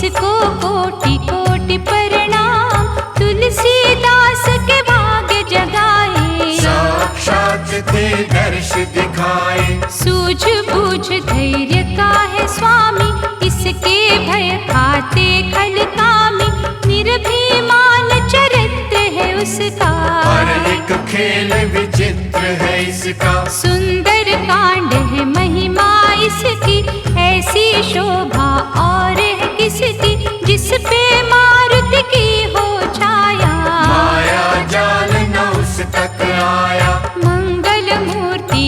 इसको कोटि कोटि प्रणाम। तुलसीदास के भाग्य जगाए, साक्षात थे दर्श दिखाए। सूझबूझ धैर्य का है स्वामी, इसके भय खाते खल कामी। निर्भीमान चरित्र है उसका, हर एक खेल विचित्र है इसका। सुंदर कांड है महिमा इसकी, ऐसी शोभा और है किसकी। जिस पे मारुति की हो छाया, माया जाल न उस तक आया। मंगल मूर्ति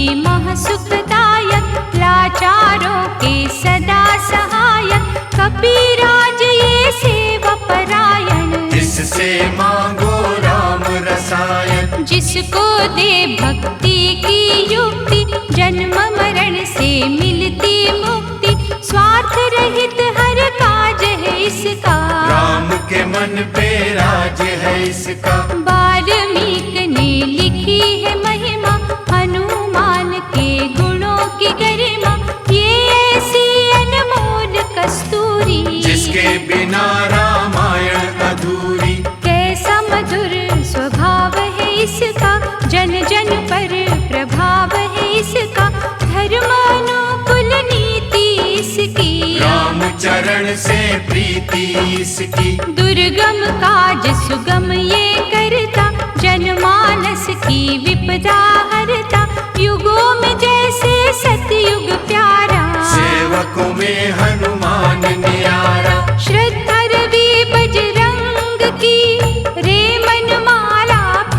महासुखदायक, लाचारों के सदा सहायक। कपीराज ये सेवा परायण, इससे मांगो राम रसायन। जिसको दे भक्ति की युक्ति, जन्म मरण से मिलती मुक्ति। स्वार्थ रहित हर काज है इसका, राम के मन पे राज है इसका। वाल्मीकि ने लिखी है महिमा, हनुमान के गुणों की गरिमा। ये ऐसी अनमोल कस्तूरी, जिसके बिना रामायण अधूरी। कैसा मधुर स्वभाव है इसका, जन जन पर प्रभाव है इसका। धर्म अनुकूल नीति इसकी, राम चरण से प्रीति इसकी। दुर्गम काज सुगम ये करता, जनमानस की विपदा हरता। युगों में जैसे सतयुग प्यारा, सेवकों में हनुमान न्यारा। श्रद्धा रवि बजरंग की, रे मन माला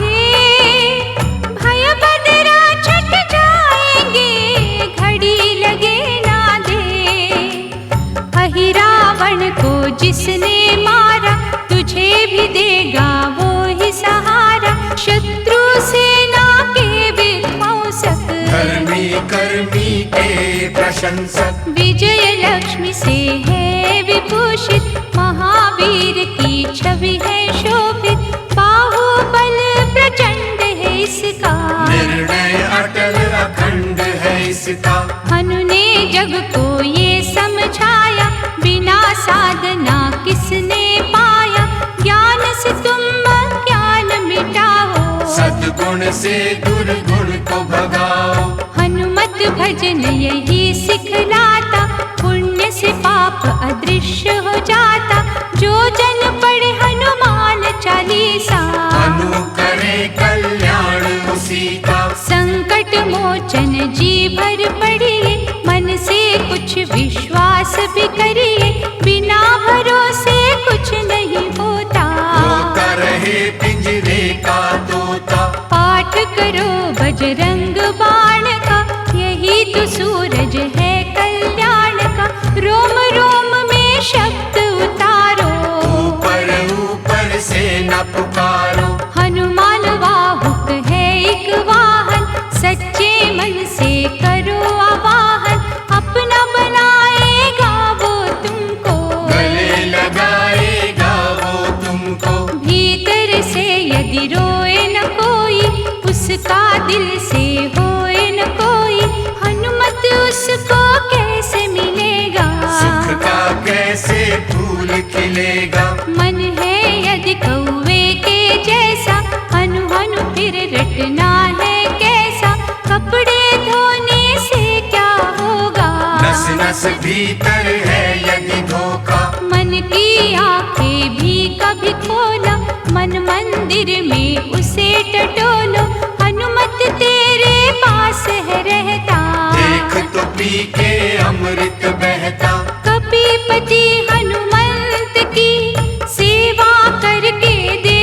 फेर। भय बदरा छट जाएंगे, घड़ी लगे ना दे। अहि रावण को जिसने मारा, तुझे भी देगा वो ही सहारा। शत्रु सेना के विध्वंसक, धर्मी कर्मी के प्रशंसक। विजय लक्ष्मी से है विभूषित, महावीर की छवि है शोभित। बाहुबल प्रचंड है इसका, निर्णय अटल अखंड है इसका। हनु ने जग को ये समझाया, बिना साधना किसने पाया। ज्ञान से तुम अज्ञान मिटाओ, सद्गुण से दुर्गुण को भगाओ। हनुमत भजन यही सिखलाता, पुण्य से पाप अदृश्य हो जाता। जो जन पढ़े हनुमान चालीसा, अनु करे कल्याण उसी का। संकट मोचन जी भर पढ़िए, मन से कुछ विश्वास भी करिए। बिना भरोसे कुछ नहीं होता, रोता रहे पिंजरे का तोता। पाठ करो बजरंग बाण का, यही तो सूरज है कल्याण का। रोम रोम में शब्द उतारो, ऊपर ऊपर से न पुकारो। हनुमान वाहुक है एक वाहन, सच्चे मन से करो आवाहन। अपना बनाएगा वो तुमको, गले लगाएगा वो तुमको। भीतर से यदि रोए न कोई, उसका दिल से होए न कोई। हनुमत उसको कैसे मिलेगा, सुख का कैसे फूल खिलेगा। मन है यदि कौवे के जैसा, हनु हनु फिर रटना है कैसा। कपड़े धोने से क्या होगा, नस नस भीतर है यदि धोखा। मन की आंखें भी कभी खोला, मन मंदिर में उसे टटोलो। हनुमत तेरे पास है रहता, देख तो पी के अमृत बहता। कपीपति हनुमंत की सेवा करके दे,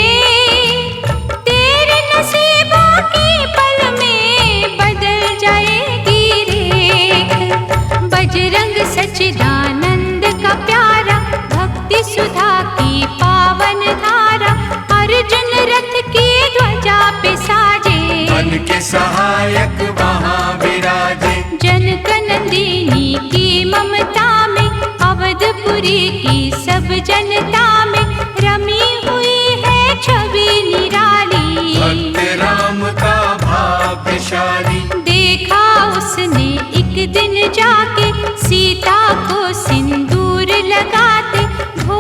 तेरे नसीबों की पल में बदल जाएगी रेख। बजरंग सच्चिदानंद का प्यारा, भक्ति सुधा की पावन धारा। अर्जुन रथ की ध्वजा पे साजे, बन के सहायक वहाँ विराजे। जनक नंदिनी की ममता में, अवधपुरी की सब जनता में। रमी हुई है छवि निराली, भक्त राम का भाग्यशाली। देखा उसने एक दिन जाके, सीता को सिंदूर लगाते।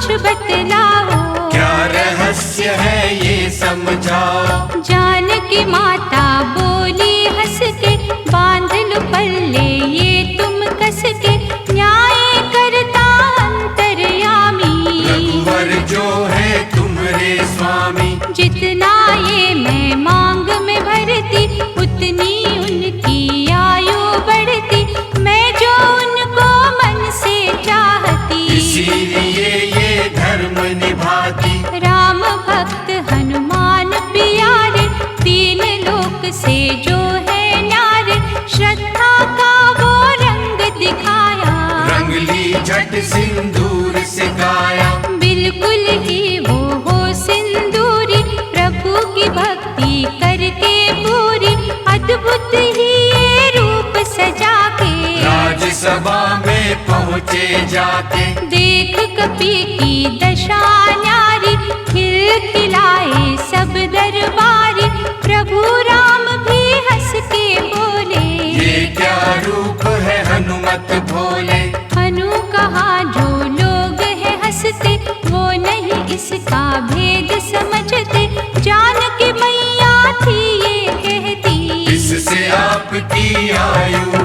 कुछ बतलाओ, क्या रहस्य है ये समझाओ। जानकी माता बोली हंस के, बांध लो पल्ले ये तुम कस के, न्याय करता अंतर्यामी। रघुवर जो है तुम्हारे स्वामी, जितना ये मैं मांग में भरती, उतनी उनकी आयु बढ़ती, मैं जो उनको मन से चाहती, इसीलिए ये धर्म निभाती। राम भक्त हनुमान प्यारे, तीन लोक से जो है न्यारे, श्रद्धा का वो रंग दिखाया, रंग ली झट सिंदूर से काया। बिल्कुल ही वो हो सिंदूरी, प्रभु की भक्ति करके पूरी, अद्भुत ही ये रूप सजा के, राजसभा में पहुँचे जाके। देख कपि की दशा न्यारी, खिलखिलाए सब दरबारी, प्रभु राम भी हंस के बोले, ये क्या रूप है हनुमत भोले। हनु कहा जो लोग हैं हंसते, वो नहीं इसका भेद समझते, जानकी मैया थी ये कहती, इससे आपकी आयु